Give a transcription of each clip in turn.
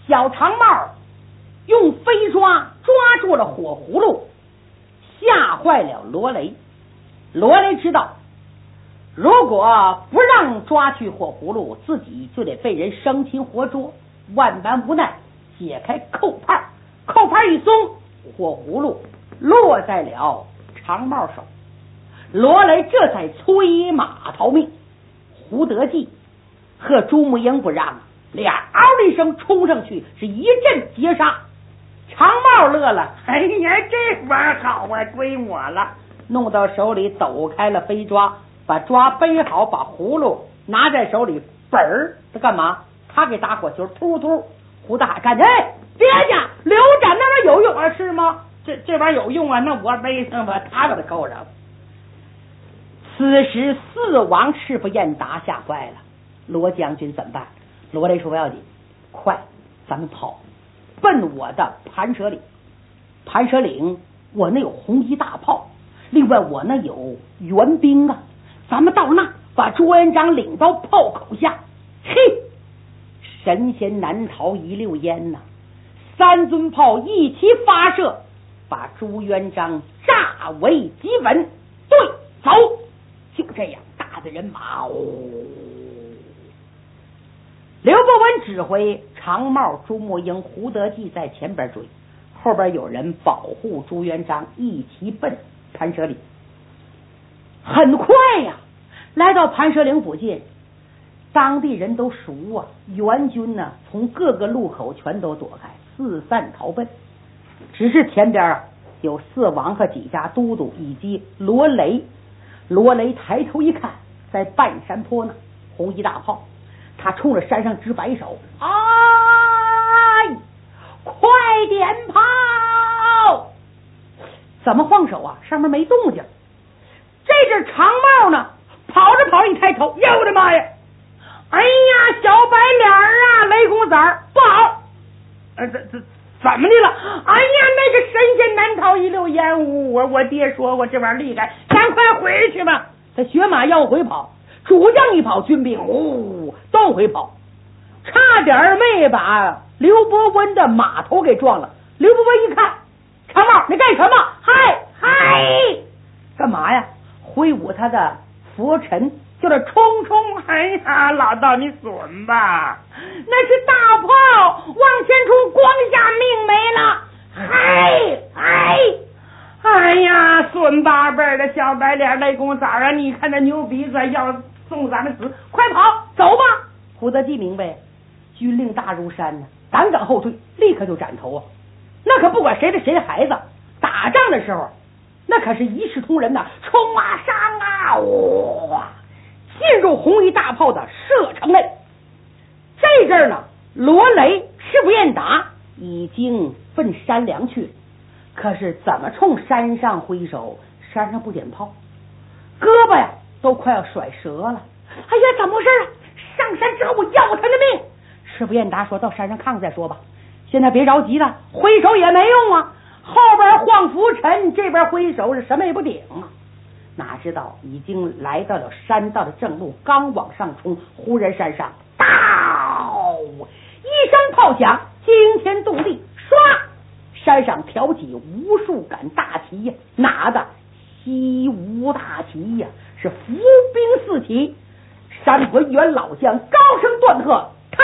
小长帽用飞抓住了火葫芦，吓坏了罗雷。罗雷知道，如果不让抓去火葫芦，自己就得被人生擒活捉。万般无奈，解开扣牌，扣牌一松，火葫芦落在了长帽手。罗雷这才催马逃命。胡德记和朱木英不让，俩嗷的一声冲上去，是一阵截杀。长帽乐了，哎呀，这玩好啊，归我了。弄到手里抖开了飞抓，把抓背好，把葫芦拿在手里，本儿他干嘛？他给打火球，突突。胡大海看见，哎，别家刘展那玩意有用啊，是吗？这玩意有用啊，那我背上把他给他扣上。此时四王赤不燕达吓坏了，罗将军怎么办？罗雷说不要紧，快，咱们跑，奔我的盘蛇岭。盘蛇岭我那有红衣大炮，另外我那有援兵啊，咱们到那把朱元璋领到炮口下，嘿，神仙难逃一溜烟呐！3尊炮一齐发射，把朱元璋炸为基本。对，走！就这样，大的人马刘伯温指挥长帽、朱木英、胡德记在前边追，后边有人保护朱元璋，一齐奔盘蛇岭。很快呀，来到盘蛇岭附近，当地人都熟啊，援军呢从各个路口全都躲开，四散逃奔。只是前边有四王和几家都督以及罗雷。罗雷抬头一看，在半山坡呢，红衣大炮，他冲着山上直摆手，哎，快点跑！怎么晃手啊？上面没动静。这只长帽呢，跑着跑，一抬头，呀，我的妈呀！哎呀，小白脸啊，雷公子儿不好！怎么的了？哎呀，那个神仙难逃一溜烟雾！我爹说过这玩意儿厉害，赶快回去吧。他学马要回跑，主将一跑，军兵都回跑，差点没把刘伯温的马头给撞了。刘伯温一看，长帽，你干什么？嗨，干嘛呀？挥舞他的佛尘，就是冲！哎呀，老道你损吧，那是大炮，往前冲，光下命没了。哎呀，损八辈的小白脸雷公子啊！你看那牛鼻子要送咱们死，快跑，走吧！胡德记明白，军令大如山呢，胆敢后退，立刻就斩头啊！那可不管谁的孩子，打仗的时候，那可是一视同仁呐，冲啊，上啊，哇！进入红衣大炮的射程内。这阵儿呢，罗雷赤不燕达已经奔山梁去了，可是怎么冲山上挥手，山上不点炮，胳膊呀都快要甩折了。哎呀，怎么回事啊？上山之后我要他的命！赤不燕达说，到山上看看再说吧，现在别着急了，挥手也没用啊，后边晃浮尘，这边挥手是什么也不顶啊。哪知道已经来到了山道的正路，刚往上冲，忽然山上当一声炮响，惊天动地，唰，山上挑起无数杆大旗呀，哪的西吴大旗呀，是伏兵四起。山屯元老将高声断喝，开！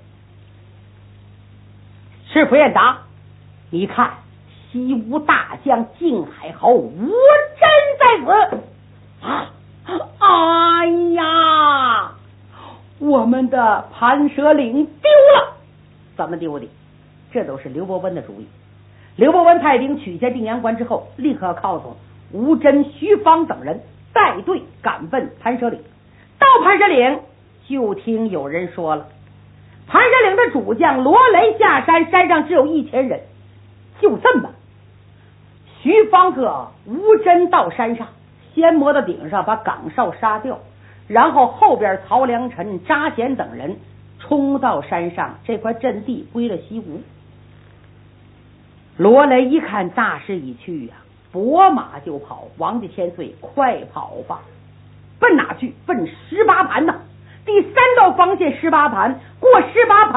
赤不燕达，你看西吴大将靖海侯吴真在此啊！哎呀，我们的盘蛇岭丢了！怎么丢的？这都是刘伯温的主意。刘伯温派兵取下定阳关之后，立刻告诉吴真、徐芳等人带队赶奔盘蛇岭。到盘蛇岭，就听有人说了，盘蛇岭的主将罗雷下山，山上只有1000人，就这么。徐芳和吴真到山上，先摸到顶上把岗哨杀掉，然后后边曹良臣、扎显等人冲到山上，这块阵地归了西吴。罗雷一看大势已去呀，拨马就跑。王家千岁，快跑吧！奔哪去？奔18盘呐！第3道防线18盘，过18盘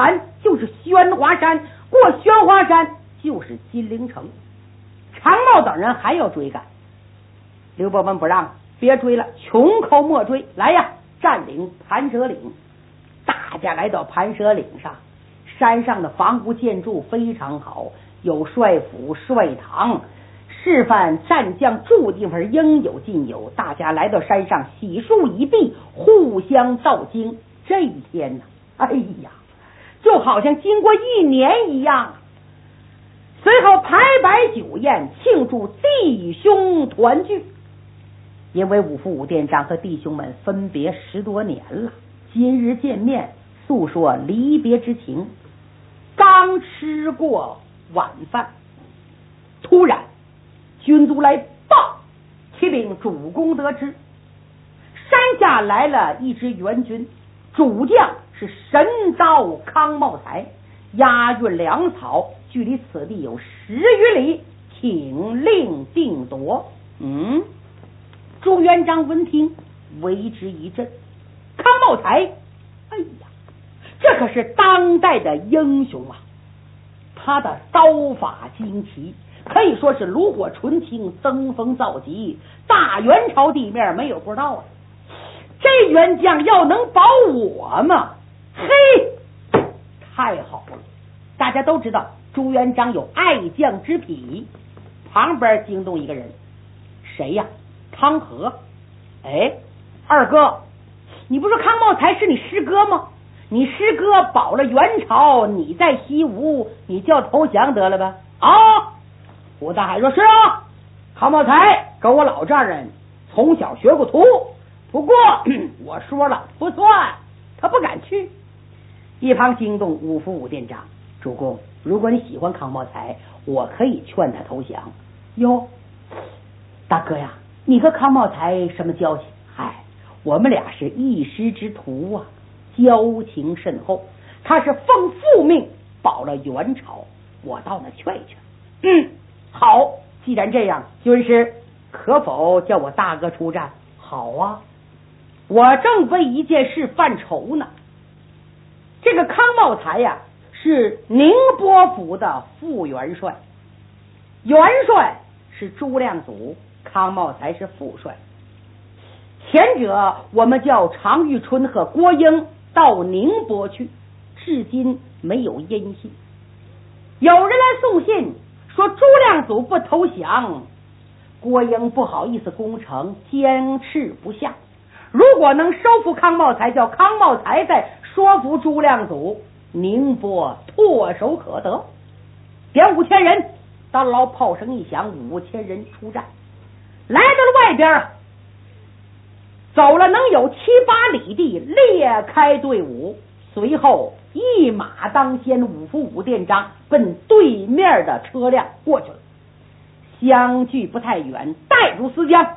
就是宣华山，过宣华山就是金陵城。常茂等人还要追赶，刘伯温不让，别追了，穷寇莫追，来呀，占领盘蛇岭。大家来到盘蛇岭上，山上的房屋建筑非常好，有帅府帅堂，示范战将住地方应有尽有。大家来到山上洗漱一毕，互相道经。这一天呢，哎呀，就好像经过一年一样。随后排摆酒宴，庆祝弟兄团聚。因为五福武店长和弟兄们分别10多年了，今日见面，诉说离别之情。刚吃过晚饭，突然军卒来报，启禀主公得知，山下来了一支援军，主将是神刀康茂才，押运粮草，距离此地有10余里，请令定夺。朱元璋闻听，为之一振。康茂才，哎呀，这可是当代的英雄啊！他的刀法精奇，可以说是炉火纯青，登峰造极，大元朝地面没有不知道啊！这员将要能保我吗？嘿，太好了！大家都知道朱元璋有爱将之癖，旁边惊动一个人，谁呀？康和。哎，二哥，你不说康茂才是你师哥吗？你师哥保了元朝，你在西吴，你叫投降得了吧？胡大海说是啊，康茂才跟我老丈人从小学过徒，不过我说了不算，他不敢去。一旁惊动五福武店长，主公，如果你喜欢康茂才，我可以劝他投降。哟，大哥呀，你和康茂才什么交情？嗨，我们俩是一师之徒啊，交情甚厚。他是奉父命保了元朝，我到那劝一劝。好，既然这样，军师可否叫我大哥出战？好啊，我正为一件事犯愁呢。这个康茂才呀，是宁波府的副元帅，元帅是朱亮祖，康茂才是副帅。前者我们叫常遇春和郭英到宁波去，至今没有音信。有人来送信说朱亮祖不投降，郭英不好意思攻城，坚持不下。如果能收服康茂才，叫康茂才再说服朱亮祖，宁波唾手可得。点5000人，当老炮声一响，5000人出战，来到了外边，走了能有7、8里地，裂开队伍，随后一马当先，五福武店长奔对面的车辆过去了。相距不太远，带入思江，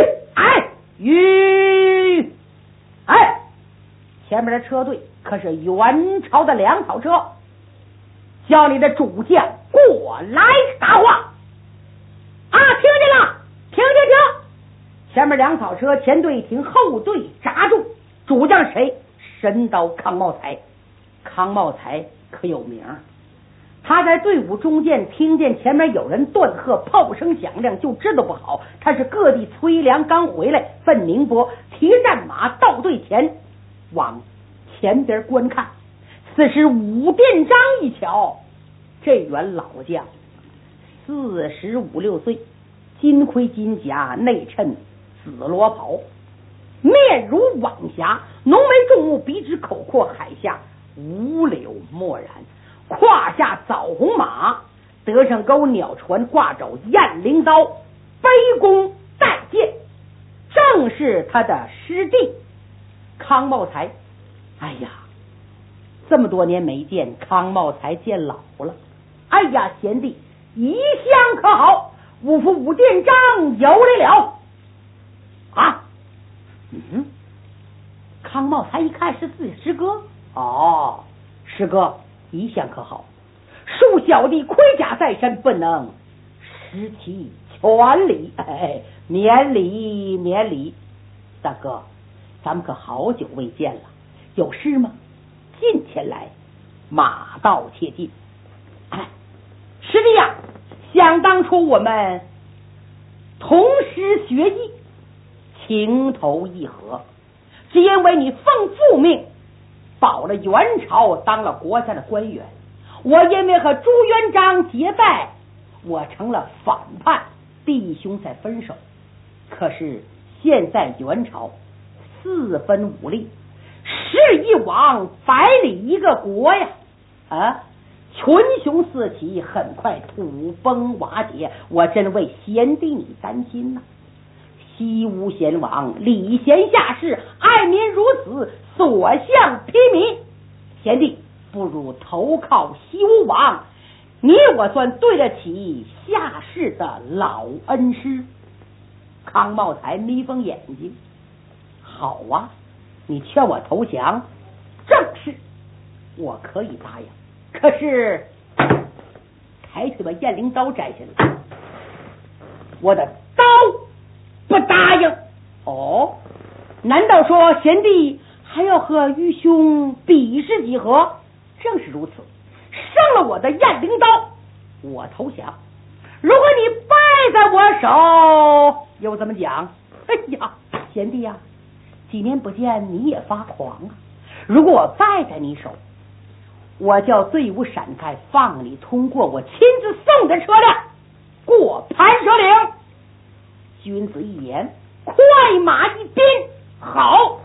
前面的车队可是元朝的粮草车，叫你的主将过来答话啊！听见了，停！前面粮草车前队停，后队扎住。主将谁？神刀康茂才。康茂才可有名，他在队伍中间听见前面有人断喝，炮声响亮，就知道不好。他是各地催粮刚回来，奔宁波，提战马到队前，往前边观看。此时武店长一瞧，这员老将45、6岁，金盔金甲，内衬紫罗袍，面如晚霞，浓眉重目，鼻直口阔，海下五柳漠然，胯下枣红马，德胜沟鸟船，挂肘雁翎刀，背弓带箭，正是他的师弟康茂才。哎呀，这么多年没见，康茂才见老了。哎呀，贤弟一向可好？五福武店长有来了啊！康茂才一看是自己师哥，师哥一向可好？恕小弟盔甲在身，不能失其权礼。免礼。大哥，咱们可好久未见了，有事吗？近前来。 马到切近。哎，是这样，想当初我们同时学艺，情投意合，只因为你奉父命保了元朝，当了国家的官员，我因为和朱元璋结拜，我成了反叛，弟兄才分手。可是现在元朝四分五裂，是一王百里一个国呀！群雄四起，很快土崩瓦解，我真为贤弟你担心呐。西吴贤王，礼贤下士，爱民如子，所向披靡。贤弟不如投靠西吴王，你我算对得起下士的老恩师。康茂才眯缝眼睛，好啊，你劝我投降，正是我可以答应。可是抬腿把雁翎刀摘下来，我的刀不答应。哦，难道说贤弟还要和愚兄比试几何？正是如此，胜了我的雁翎刀，我投降。如果你败在我手，又怎么讲？哎呀，贤弟呀，几年不见你也发狂啊！如果我败在你手，我叫队伍闪开，放你通过我亲自送的车辆过盘蛇岭。君子一言，快马一鞭，好，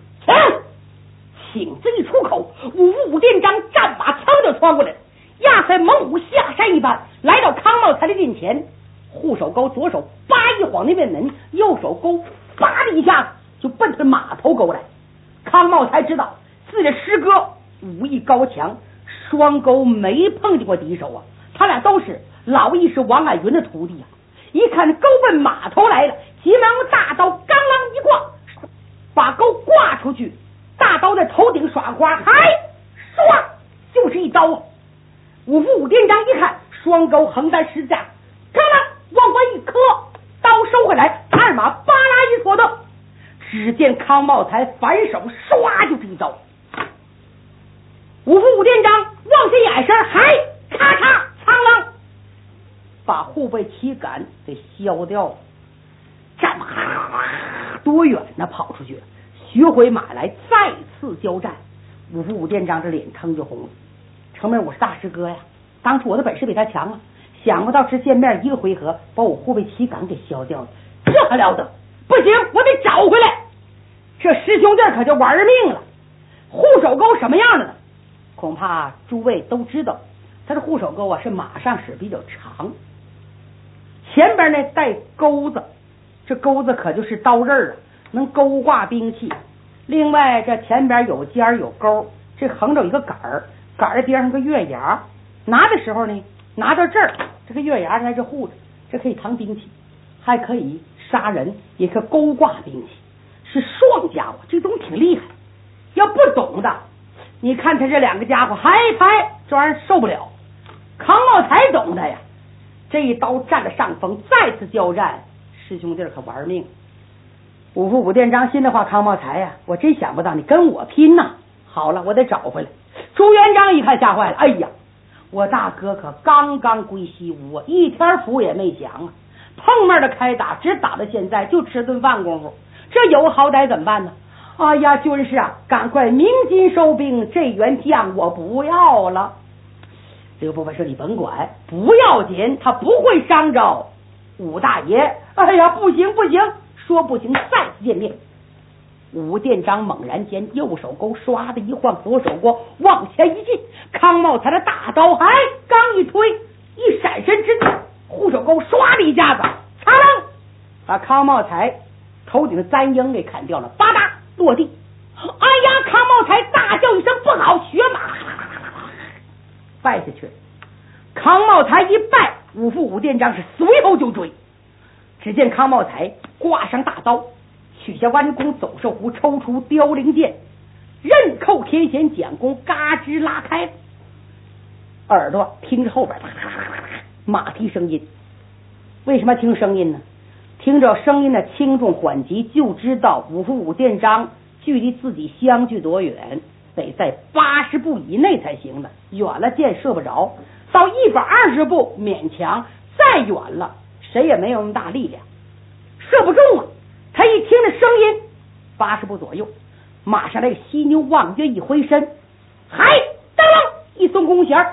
请这一出口，武店长战马噌就穿过来，压在猛虎下山一般，来到康茂才的近前，护手钩左手扒一晃那边门，右手钩扒的一下就奔他的马头钩来。康茂才知道自己的师哥武艺高强，双钩没碰见过敌手啊，他俩都是老义士王爱云的徒弟啊。一看钩奔马头来了，急忙用大刀刚啷一挂，把钩挂出去，大刀在头顶耍花，唰就是一刀啊！武店长一看双钩横在石架，刚啷往外一磕，刀收回来，二马巴拉一搓动，只见康茂才反手唰就是一刀，武店长往下一矮身，还咔嚓苍啷把护卫旗杆给削掉了。战马多远呢？跑出去，学回马来，再次交战。武店长这脸腾就红了。承认我是大师哥呀，当初我的本事比他强啊，想不到只见面一个回合，把我护卫旗杆给削掉了，这还了得！不行，我得找回来。这师兄弟可就玩命了。护手钩什么样的呢？恐怕诸位都知道，他的护手钩啊是马上使比较长，前边呢带钩子，这钩子可就是刀刃啊，能勾挂兵器。另外这前边有尖有钩，这横着有一个杆儿，杆儿边上个月牙，拿的时候呢拿到这儿，这个月牙在这护着，这可以藏兵器，还可以杀人，也可勾挂兵器，是双家伙，这东西挺厉害。要不懂的，你看他这两个家伙还拍，这玩意儿受不了。康茂才懂的呀，这一刀占了上风，再次交战，师兄弟可玩命。武店长心的话，康茂才呀，我真想不到你跟我拼呐！好了，我得找回来。朱元璋一看吓坏了，哎呀，我大哥可刚刚归西吴啊，一天福也没享啊，碰面的开打，只打到现在，就吃顿饭功夫，这有好歹怎么办呢？哎呀，军师啊，赶快鸣金收兵，这员将我不要了。刘伯伯说：“你甭管，不要紧，他不会伤着武大爷。”哎呀，不行不行，说不行，再次见面。武店长猛然间右手钩唰的一晃，左手钩往前一进，康茂才的大刀还刚一推，一闪身之际，护手钩唰的一下子，擦啷把康茂才头顶的簪缨给砍掉了，吧嗒落地。哎呀，康茂才大叫一声不好，血马败下去了。康茂才一败，武店长是随后就追。只见康茂才挂上大刀，取下弯弓走兽弧，抽出凋零剑，刃扣天弦讲弓，嘎吱拉开，耳朵听着后边马蹄声音。为什么听声音呢？听着声音的轻重缓急，就知道武店长距离自己相距多远。 得在80步以内才行的，远了箭射不着，到120步勉强，再远了谁也没有那么大力量，射不中啊。他一听那声音，80步左右，马上那个犀牛望月一回身，嗨，当啷一松弓弦，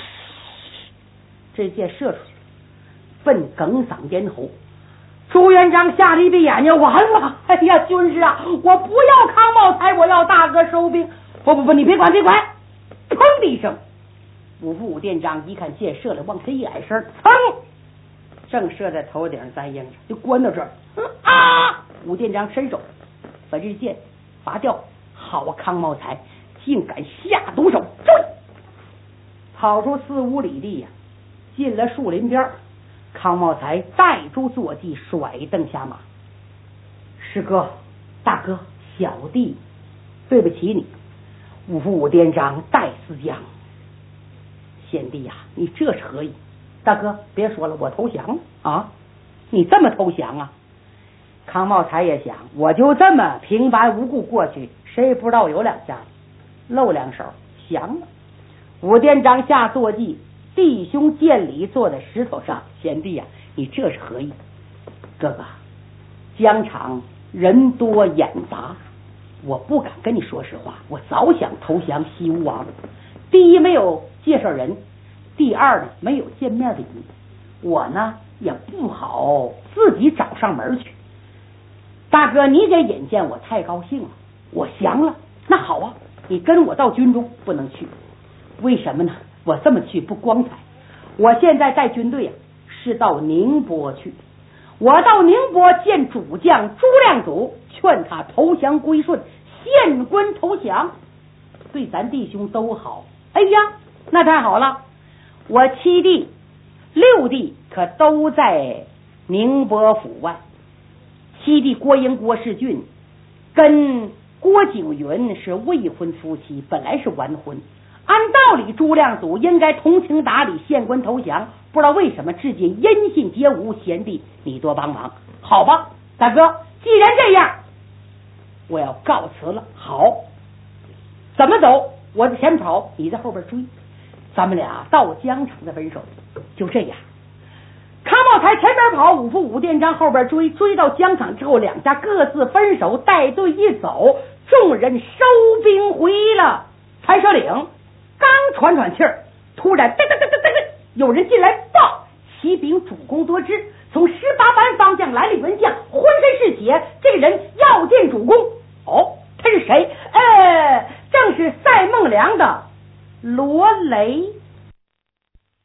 这箭射出去，奔哽嗓咽喉。朱元璋吓得一闭眼睛，完了！哎呀，军师啊，我不要康茂才，我要大哥收兵！不，你别管，砰的一声，五副武殿章一看箭射了，往他一矮身，噌，正射在头顶3英尺，就关到这儿。武殿章伸手把这箭拔掉，好啊，康茂才竟敢下毒手，追！跑出4、5里地呀，进了树林边。康茂才带住坐骑，甩蹬下马。师哥、大哥、小弟，对不起你。五副武殿章戴思江，贤弟呀，你这是何意？大哥，别说了，我投降啊！你这么投降啊？康茂才也想，我就这么平白无故过去，谁也不知道有2下，露2手，降了。武殿章下坐骑，弟兄见礼坐在石头上。贤弟呀，你这是何意？哥哥，疆场人多眼杂，我不敢跟你说实话，我早想投降西吴王。第一没有介绍人，第二呢没有见面的礼，我呢也不好自己找上门去。大哥，你给引荐我太高兴了，我降了。那好啊，你跟我到军中。不能去，为什么呢？我这么去不光彩。我现在带军队啊，是到宁波去。我到宁波见主将朱亮祖，劝他投降归顺，献官投降，对咱弟兄都好。哎呀，那太好了！我7弟、6弟可都在宁波府外。7弟郭英、郭世俊跟郭景云是未婚夫妻，本来是完婚。按道理朱亮祖应该通情达理，献官投降，不知道为什么至今音信皆无。贤弟你多帮忙。好吧，大哥，既然这样，我要告辞了。好，怎么走？我在前跑，你在后边追，咱们俩到疆场再分手。就这样，康茂才前边跑，五副武殿章后边追，追到疆场之后，两家各自分手，带队一走，众人收兵回了财舍岭。刚喘气儿，突然噔噔噔噔噔，有人进来报，启禀主公多知，从18班方向来了一员将，浑身是血，这个人要见主公。哦，他是谁？正是赛孟良的罗雷。